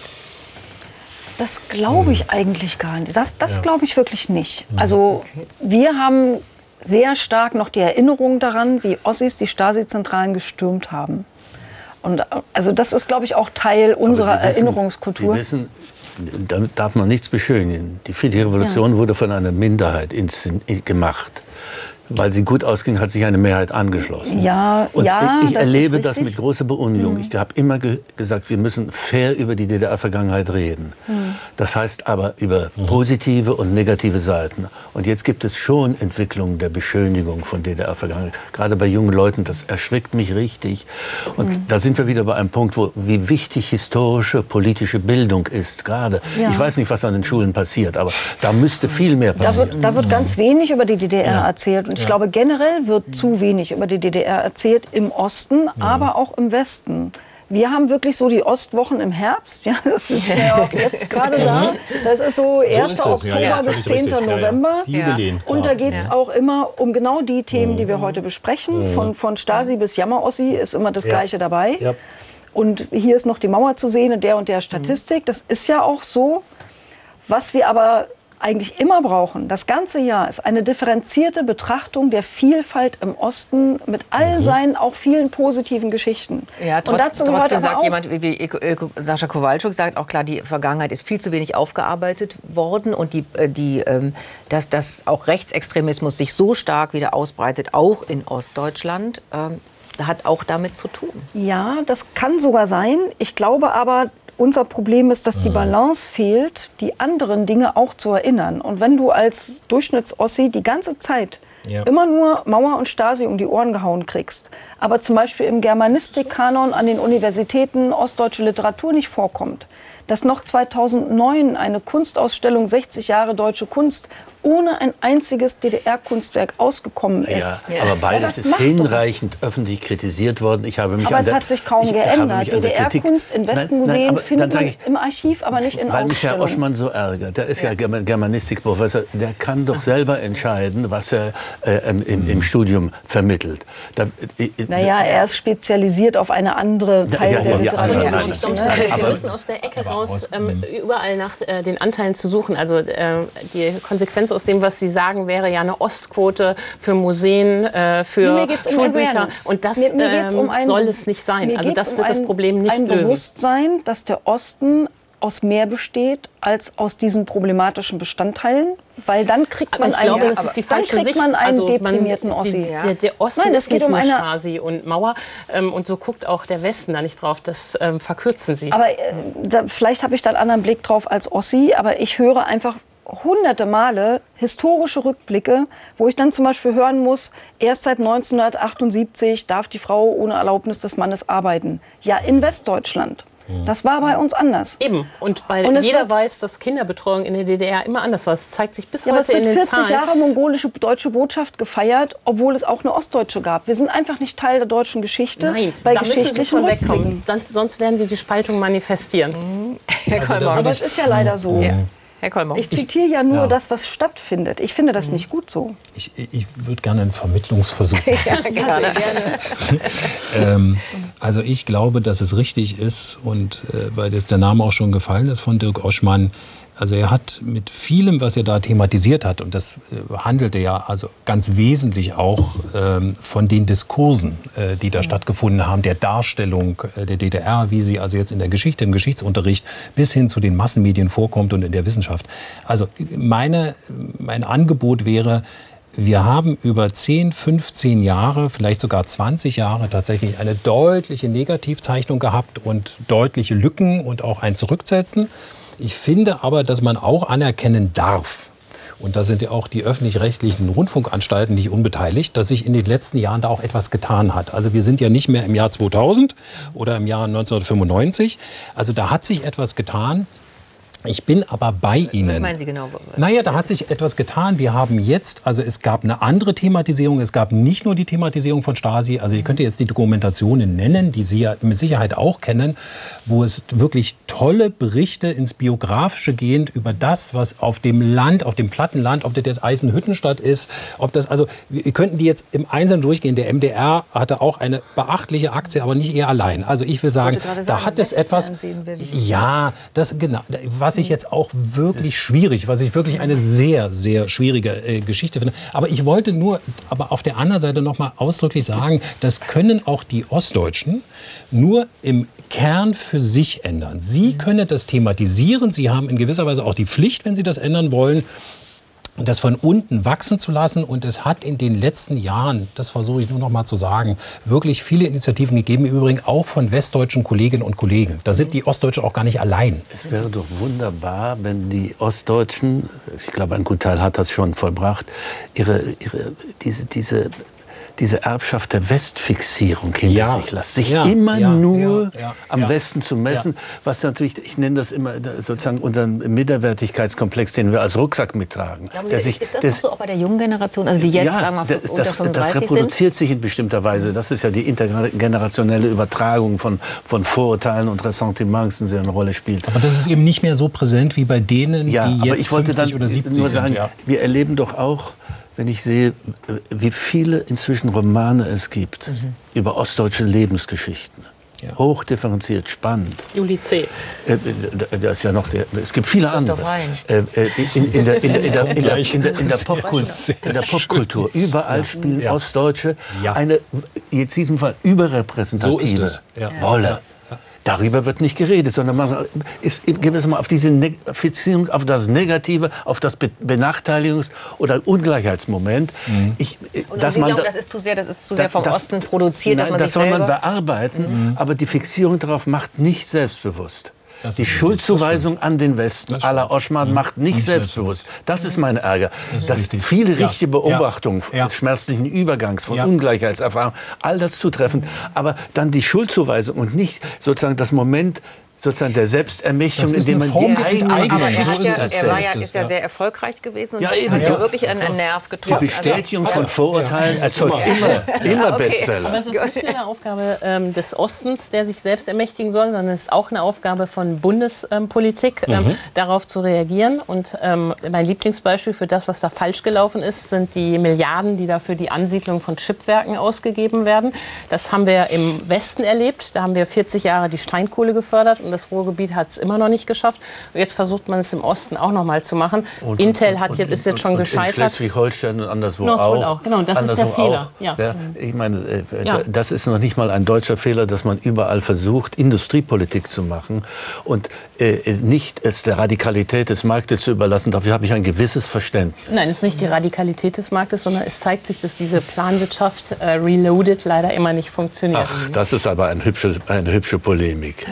Das glaube ich eigentlich gar nicht. Das glaube ich wirklich nicht. Also wir haben sehr stark noch die Erinnerung daran, wie Ossis die Stasi-Zentralen gestürmt haben. Und also das ist, glaube ich, auch Teil unserer Erinnerungskultur.
Sie wissen, damit darf man nichts beschönigen. Die friedliche Revolution wurde von einer Minderheit gemacht. Weil sie gut ausging, hat sich eine Mehrheit angeschlossen. Ich erlebe das mit großer Beunruhigung. Ich habe immer gesagt, wir müssen fair über die DDR-Vergangenheit reden. Das heißt aber über positive und negative Seiten. Und jetzt gibt es schon Entwicklungen der Beschönigung von DDR-Vergangenheit. Gerade bei jungen Leuten, das erschrickt mich richtig. Und da sind wir wieder bei einem Punkt, wie wichtig historische, politische Bildung ist gerade. Ich weiß nicht, was an den Schulen passiert, aber da müsste viel mehr passieren.
Da wird ganz wenig über die DDR erzählt. Und ich glaube, generell wird zu wenig über die DDR erzählt im Osten, aber auch im Westen. Wir haben wirklich so die Ostwochen im Herbst. Ja, das ist ja auch jetzt gerade da. Das ist so 1. Oktober bis 10. November.
Die Jubiläen,
und da geht es auch immer um genau die Themen, die wir heute besprechen. Von Stasi bis Jammer-Ossi ist immer das Gleiche dabei. Ja. Und hier ist noch die Mauer zu sehen in der und der Statistik. Das ist ja auch so. Was wir aber eigentlich immer brauchen, das ganze Jahr, ist eine differenzierte Betrachtung der Vielfalt im Osten mit all seinen auch vielen positiven Geschichten.
Ja, trotzdem sagt jemand wie Sascha Kowalczuk, sagt auch klar, die Vergangenheit ist viel zu wenig aufgearbeitet worden und dass auch Rechtsextremismus sich so stark wieder ausbreitet, auch in Ostdeutschland, hat auch damit zu tun.
Ja, das kann sogar sein. Ich glaube aber, unser Problem ist, dass die Balance fehlt, die anderen Dinge auch zu erinnern. Und wenn du als Durchschnittsossi die ganze Zeit immer nur Mauer und Stasi um die Ohren gehauen kriegst, aber zum Beispiel im Germanistikkanon an den Universitäten ostdeutsche Literatur nicht vorkommt, dass noch 2009 eine Kunstausstellung 60 Jahre deutsche Kunst ohne ein einziges DDR-Kunstwerk ausgekommen ist.
Ja, aber beides ist hinreichend öffentlich kritisiert worden.
Aber es hat sich kaum geändert. DDR-Kunst in Westmuseen findet man im Archiv, aber nicht in Ausstellungen.
Weil mich Herr Oschmann so ärgert, der ist ja Germanistikprofessor, der kann doch selber entscheiden, was er im Studium vermittelt.
Er ist spezialisiert auf eine andere Teil der Literatur.
Wir müssen aus der Ecke raus, überall nach den Anteilen zu suchen. Also die Konsequenz aus dem, was Sie sagen, wäre ja eine Ostquote für Museen, für Schulbücher. Und das soll es nicht sein. Also das wird das Problem nicht lösen.
Ein Bewusstsein, dass der Osten aus mehr besteht als aus diesen problematischen Bestandteilen, weil dann kriegt man einen deprimierten Ossi.
Der Osten ist nicht nur Stasi und Mauer und so guckt auch der Westen da nicht drauf, das verkürzen Sie.
Aber vielleicht habe ich da einen anderen Blick drauf als Ossi, aber ich höre einfach hunderte Male historische Rückblicke, wo ich dann zum Beispiel hören muss, erst seit 1978 darf die Frau ohne Erlaubnis des Mannes arbeiten. Ja, in Westdeutschland. Das war bei uns anders.
Eben. Und jeder weiß, dass Kinderbetreuung in der DDR immer anders war. Das zeigt sich bis heute in den Zahlen.
Es wird 40 Jahre mongolische deutsche Botschaft gefeiert, obwohl es auch eine ostdeutsche gab. Wir sind einfach nicht Teil der deutschen Geschichte.
Nein, da müssen Sie von wegkommen. Sonst werden Sie die Spaltung manifestieren.
Aber es ist ja leider so. Ja.
Herr Kollmauer.
Ich zitiere ja nur das, was stattfindet. Ich finde das nicht gut so.
Ich würde gerne einen Vermittlungsversuch machen.
Gerne.
Also ich glaube, dass es richtig ist und weil jetzt der Name auch schon gefallen ist von Dirk Oschmann, also er hat mit vielem, was er da thematisiert hat, und das handelte ja also ganz wesentlich auch von den Diskursen, die da stattgefunden haben, der Darstellung der DDR, wie sie also jetzt in der Geschichte, im Geschichtsunterricht bis hin zu den Massenmedien vorkommt und in der Wissenschaft. Also mein Angebot wäre, wir haben über 10, 15 Jahre, vielleicht sogar 20 Jahre tatsächlich eine deutliche Negativzeichnung gehabt und deutliche Lücken und auch ein Zurücksetzen. Ich finde aber, dass man auch anerkennen darf, und da sind ja auch die öffentlich-rechtlichen Rundfunkanstalten nicht unbeteiligt, dass sich in den letzten Jahren da auch etwas getan hat. Also wir sind ja nicht mehr im Jahr 2000 oder im Jahr 1995. Also da hat sich etwas getan. Ich bin aber bei Ihnen.
Was meinen Sie genau?
Naja, da hat sich etwas getan. Wir haben jetzt, also es gab eine andere Thematisierung. Es gab nicht nur die Thematisierung von Stasi. Also ich könnte jetzt die Dokumentationen nennen, die Sie ja mit Sicherheit auch kennen, wo es wirklich tolle Berichte ins Biografische gehen über das, was auf dem Land, auf dem Plattenland, ob das jetzt Eisenhüttenstadt ist, ob das, also wir könnten die jetzt im Einzelnen durchgehen. Der MDR hatte auch eine beachtliche Aktie, aber nicht er allein. Also ich will sagen, da hat es etwas, ja, das genau, was ich jetzt auch wirklich schwierig, was ich wirklich eine sehr, sehr schwierige Geschichte finde. Aber ich wollte nur, aber auf der anderen Seite noch mal ausdrücklich sagen, das können auch die Ostdeutschen nur im Kern für sich ändern. Sie können das thematisieren, sie haben in gewisser Weise auch die Pflicht, wenn sie das ändern wollen, das von unten wachsen zu lassen. Und es hat in den letzten Jahren, das versuche ich nur noch mal zu sagen, wirklich viele Initiativen gegeben, im Übrigen auch von westdeutschen Kolleginnen und Kollegen. Da sind die Ostdeutschen auch gar nicht allein.
Es wäre doch wunderbar, wenn die Ostdeutschen, ich glaube, ein Gutteil hat das schon vollbracht, diese Erbschaft der Westfixierung hinter sich lassen. Sich immer nur am Westen zu messen, was natürlich, ich nenne das immer sozusagen unseren Minderwertigkeitskomplex, den wir als Rucksack mittragen.
Ist das so auch bei der jungen Generation, also die jetzt, sagen wir mal, unter 35
das reproduziert sich in bestimmter Weise. Das ist ja die intergenerationelle Übertragung von Vorurteilen und Ressentiments, die eine Rolle spielt.
Aber das ist eben nicht mehr so präsent wie bei denen, die jetzt 50 oder 70
nur sagen,
sind. Ja.
Wir erleben doch auch, wenn ich sehe, wie viele inzwischen Romane es gibt über ostdeutsche Lebensgeschichten. Ja. Hochdifferenziert, spannend.
Juli C.
Da ist ja noch es gibt viele andere. In der Popkultur. Überall spielen Ostdeutsche eine, jetzt in diesem Fall, überrepräsentative Rolle. Darüber wird nicht geredet, sondern man ist gewissermaßen auf diese Fixierung, auf das Negative, auf das Benachteiligungs- oder Ungleichheitsmoment.
Das ist zu sehr vom Osten produziert, dass man
das soll man bearbeiten, aber die Fixierung darauf macht nicht selbstbewusst. Die Schuldzuweisung an den Westen à la Oschmann macht nicht selbstbewusst. Das ist mein Ärger. Dass viele richtige Beobachtungen des schmerzlichen Übergangs, von Ungleichheitserfahrung, all das zutreffend, aber dann die Schuldzuweisung und nicht sozusagen das Moment sozusagen der Selbstermächtigung, indem man die eigenen...
Aber er ist ja sehr erfolgreich gewesen und hat ja wirklich einen Nerv getroffen.
Die Bestätigung von Vorurteilen erzeugt immer Bestseller.
Aber es ist nicht nur eine Aufgabe des Ostens, der sich selbst ermächtigen soll, sondern es ist auch eine Aufgabe von Bundespolitik, darauf zu reagieren. Und mein Lieblingsbeispiel für das, was da falsch gelaufen ist, sind die Milliarden, die da für die Ansiedlung von Chipwerken ausgegeben werden. Das haben wir im Westen erlebt. Da haben wir 40 Jahre die Steinkohle gefördert. Und das Ruhrgebiet hat es immer noch nicht geschafft. Und jetzt versucht man es im Osten auch noch mal zu machen. Intel ist jetzt schon gescheitert.
In Schleswig-Holstein und anderswo auch.
Genau, das ist der Fehler.
Ja. Ich meine, das ist noch nicht mal ein deutscher Fehler, dass man überall versucht, Industriepolitik zu machen und nicht es der Radikalität des Marktes zu überlassen. Dafür habe ich ein gewisses Verständnis.
Nein, es ist nicht die Radikalität des Marktes, sondern es zeigt sich, dass diese Planwirtschaft reloaded leider immer nicht funktioniert.
Ach, das ist aber eine hübsche Polemik.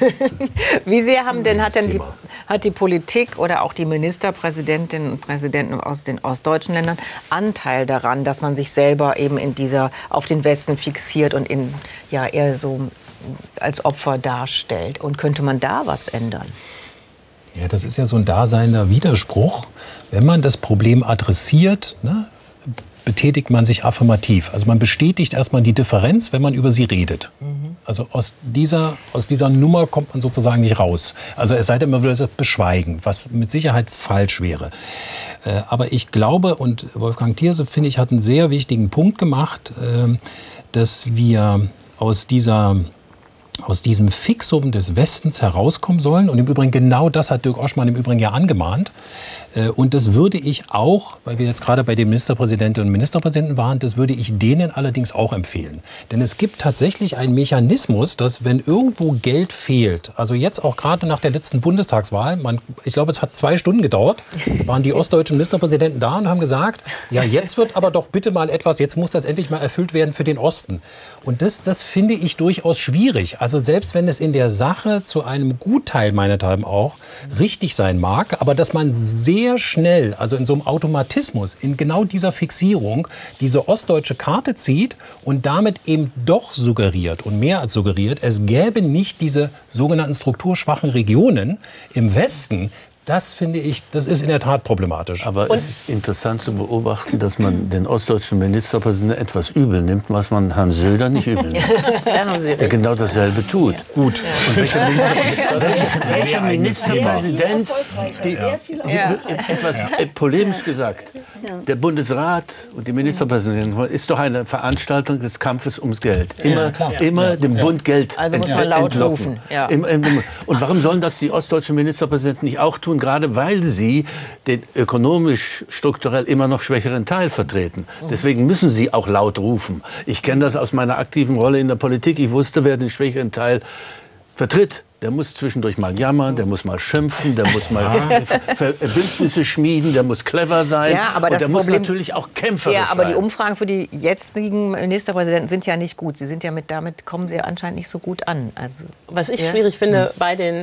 Wie sehr hat die Politik oder auch die Ministerpräsidentinnen und Präsidenten aus den ostdeutschen Ländern Anteil daran, dass man sich selber eben auf den Westen fixiert und eher so als Opfer darstellt? Und könnte man da was ändern?
Ja, das ist ja so ein daseinender Widerspruch. Wenn man das Problem adressiert, betätigt man sich affirmativ. Also man bestätigt erstmal die Differenz, wenn man über sie redet. Also aus dieser Nummer kommt man sozusagen nicht raus. Also es sei denn, man würde es beschweigen, was mit Sicherheit falsch wäre. Aber ich glaube, und Wolfgang Thierse, finde ich, hat einen sehr wichtigen Punkt gemacht, dass wir aus diesem Fixum des Westens herauskommen sollen. Und im Übrigen, genau das hat Dirk Oschmann im Übrigen ja angemahnt. Und das würde ich auch, weil wir jetzt gerade bei den Ministerpräsidentinnen und Ministerpräsidenten waren, das würde ich denen allerdings auch empfehlen. Denn es gibt tatsächlich einen Mechanismus, dass wenn irgendwo Geld fehlt, also jetzt auch gerade nach der letzten Bundestagswahl, ich glaube, es hat 2 Stunden gedauert, waren die ostdeutschen Ministerpräsidenten da und haben gesagt, ja, jetzt wird aber doch bitte mal etwas, jetzt muss das endlich mal erfüllt werden für den Osten. Und das finde ich durchaus schwierig. Also selbst wenn es in der Sache zu einem Gutteil meinethalben auch richtig sein mag, aber dass man sehr schnell, also in so einem Automatismus, in genau dieser Fixierung, diese ostdeutsche Karte zieht und damit eben doch suggeriert und mehr als suggeriert, es gäbe nicht diese sogenannten strukturschwachen Regionen im Westen. Das finde ich, das ist in der Tat problematisch.
Aber es ist interessant zu beobachten, dass man den ostdeutschen Ministerpräsidenten etwas übel nimmt, was man Herrn Söder nicht übel nimmt. Der genau dasselbe tut.
Gut.
Und welcher Ministerpräsident, etwas polemisch gesagt, der Bundesrat und die Ministerpräsidentin ist doch eine Veranstaltung des Kampfes ums Geld. Immer dem Bund Geld
also muss man laut rufen. Ja.
Und warum sollen das die ostdeutschen Ministerpräsidenten nicht auch tun? Gerade weil sie den ökonomisch, strukturell immer noch schwächeren Teil vertreten. Deswegen müssen sie auch laut rufen. Ich kenne das aus meiner aktiven Rolle in der Politik. Ich wusste, wer den schwächeren Teil vertritt. Der muss zwischendurch mal jammern, der muss mal schimpfen, der muss mal Bündnisse schmieden, der muss clever sein.
Ja, aber
und der muss
Problem,
natürlich auch kämpferisch sein.
Ja, aber die Umfragen für die jetzigen Ministerpräsidenten sind ja nicht gut. Sie sind ja damit kommen sie anscheinend nicht so gut an. Also,
was ich schwierig finde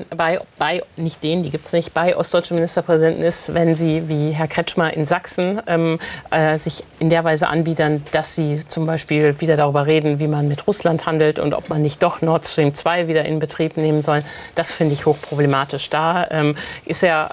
die gibt's nicht, bei ostdeutschen Ministerpräsidenten ist, wenn sie wie Herr Kretschmer in Sachsen sich in der Weise anbiedern, dass sie zum Beispiel wieder darüber reden, wie man mit Russland handelt und ob man nicht doch Nord Stream 2 wieder in Betrieb nehmen soll. Das finde ich hochproblematisch. Da ist er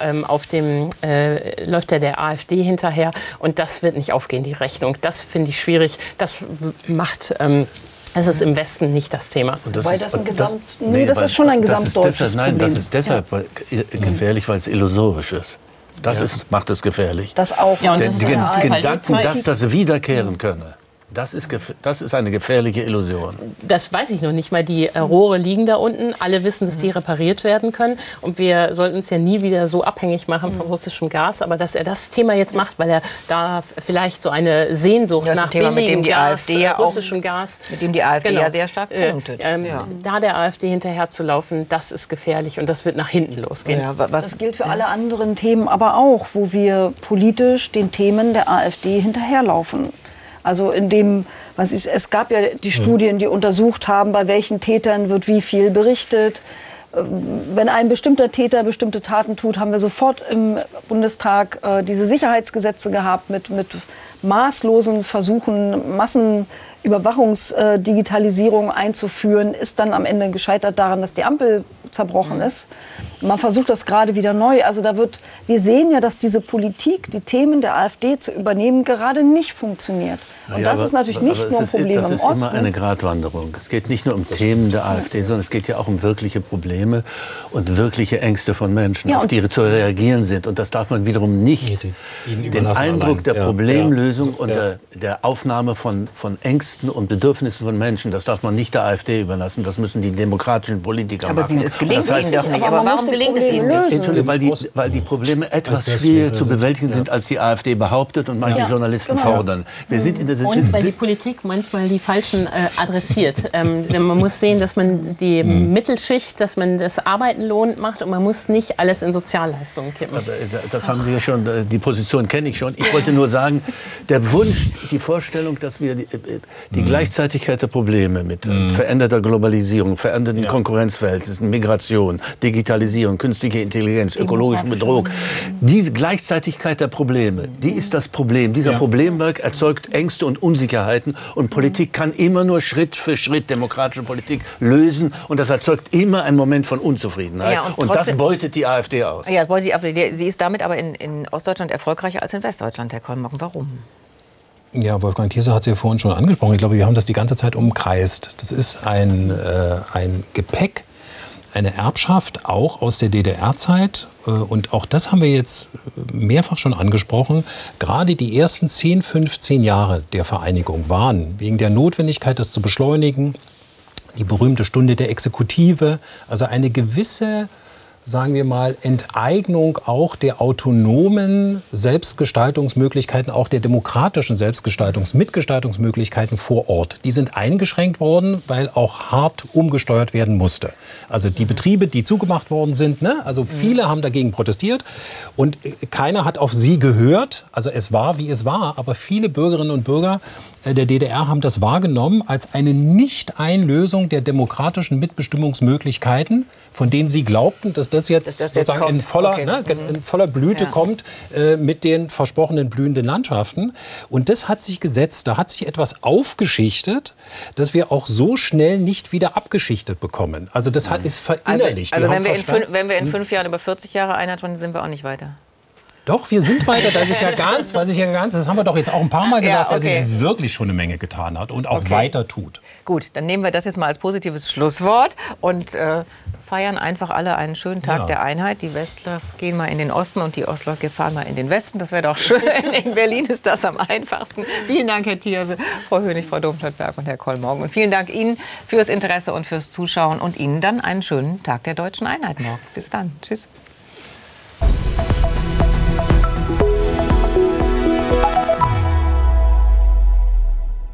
läuft er der AfD hinterher und das wird nicht aufgehen, die Rechnung. Das finde ich schwierig. Das macht es ist im Westen nicht das Thema.
Das ist schon ein gesamtdeutsches Problem.
Das ist deshalb gefährlich, weil es illusorisch ist. Macht es gefährlich.
Das auch.
Ja, den Gedanken, dass das wiederkehren könne. Das ist eine gefährliche Illusion.
Das weiß ich noch nicht mal. Die Rohre liegen da unten. Alle wissen, dass die repariert werden können. Und wir sollten uns ja nie wieder so abhängig machen von russischem Gas. Aber dass er das Thema jetzt macht, weil er da vielleicht so eine Sehnsucht nach billigem Gas, russischem Gas...
Mit dem die AfD ja sehr stark punktet.
Da der AfD hinterherzulaufen, das ist gefährlich. Und das wird nach hinten losgehen.
Ja, das gilt für alle anderen Themen aber auch, wo wir politisch den Themen der AfD hinterherlaufen. Also es gab ja die Studien, die untersucht haben, bei welchen Tätern wird wie viel berichtet. Wenn ein bestimmter Täter bestimmte Taten tut, haben wir sofort im Bundestag diese Sicherheitsgesetze gehabt mit maßlosen Versuchen, Massenüberwachungsdigitalisierung einzuführen, ist dann am Ende gescheitert daran, dass die Ampel zerbrochen ist. Man versucht das gerade wieder neu. Also wir sehen ja, dass diese Politik, die Themen der AfD zu übernehmen, gerade nicht funktioniert. Und das ist natürlich nicht nur ein Problem im Osten.
Das ist immer eine Gratwanderung. Es geht nicht nur um Themen der AfD, sondern es geht ja auch um wirkliche Probleme und wirkliche Ängste von Menschen, auf die zu reagieren sind. Und das darf man wiederum nicht den Eindruck der Problemlösung und der Aufnahme von Ängsten und Bedürfnissen von Menschen, das darf man nicht der AfD überlassen. Das müssen die demokratischen Politiker machen.
Es gelingt ihnen doch nicht. Aber warum gelingt es ihnen nicht?
Entschuldigung, weil die Probleme etwas schwieriger zu bewältigen sind, als die AfD behauptet und manche Journalisten fordern. Wir sind in der
Und weil die Politik manchmal die Falschen adressiert. Man muss sehen, dass man die Mittelschicht, dass man das Arbeiten lohnend macht und man muss nicht alles in Sozialleistungen kippen.
Das haben Sie ja schon, die Position kenne ich schon. Ich wollte nur sagen, der Wunsch, die Vorstellung, dass wir die Gleichzeitigkeit der Probleme mit veränderter Globalisierung, veränderten Konkurrenzverhältnissen, Migration, Digitalisierung, künstliche Intelligenz, ökologischen Betrug, diese Gleichzeitigkeit der Probleme, die ist das Problem. Dieser Problemberg erzeugt Ängste und Unsicherheiten und Politik kann immer nur Schritt für Schritt demokratische Politik lösen und das erzeugt immer einen Moment von Unzufriedenheit.
Ja, und
das beutet die AfD aus.
Ja, das beutet die AfD. Sie ist damit aber in Ostdeutschland erfolgreicher als in Westdeutschland, Herr Kollmocken. Warum?
Ja, Wolfgang Thierse hat es ja vorhin schon angesprochen. Ich glaube, wir haben das die ganze Zeit umkreist. Das ist ein Gepäck, eine Erbschaft, auch aus der DDR-Zeit. Und auch das haben wir jetzt mehrfach schon angesprochen. Gerade die ersten 10, 15 Jahre der Vereinigung waren wegen der Notwendigkeit, das zu beschleunigen, die berühmte Stunde der Exekutive, also eine gewisse sagen wir mal, Enteignung auch der autonomen Selbstgestaltungsmöglichkeiten, auch der demokratischen Mitgestaltungsmöglichkeiten vor Ort. Die sind eingeschränkt worden, weil auch hart umgesteuert werden musste. Also die Betriebe, die zugemacht worden sind, ne? Also viele haben dagegen protestiert und keiner hat auf sie gehört. Also es war, wie es war, aber viele Bürgerinnen und Bürger der DDR haben das wahrgenommen als eine Nicht-Einlösung der demokratischen Mitbestimmungsmöglichkeiten, von denen sie glaubten, dass das jetzt sozusagen in voller Blüte kommt mit den versprochenen blühenden Landschaften. Und das hat sich gesetzt, da hat sich etwas aufgeschichtet, das wir auch so schnell nicht wieder abgeschichtet bekommen. Also das ist verinnerlicht.
Also wenn wir in 5 Jahren über 40 Jahre Einheit waren, sind wir auch nicht weiter.
Doch, wir sind weiter, das haben wir doch jetzt auch ein paar Mal gesagt, weil sich wirklich schon eine Menge getan hat und auch weiter tut.
Gut, dann nehmen wir das jetzt mal als positives Schlusswort und feiern einfach alle einen schönen Tag der Einheit. Die Westler gehen mal in den Osten und die Ostler fahren mal in den Westen. Das wäre doch schön. In Berlin ist das am einfachsten. Vielen Dank, Herr Thierse, Frau Hönig, Frau Domscheit-Berg und Herr Kollmorgen. Und vielen Dank Ihnen fürs Interesse und fürs Zuschauen und Ihnen dann einen schönen Tag der deutschen Einheit morgen. Bis dann. Tschüss.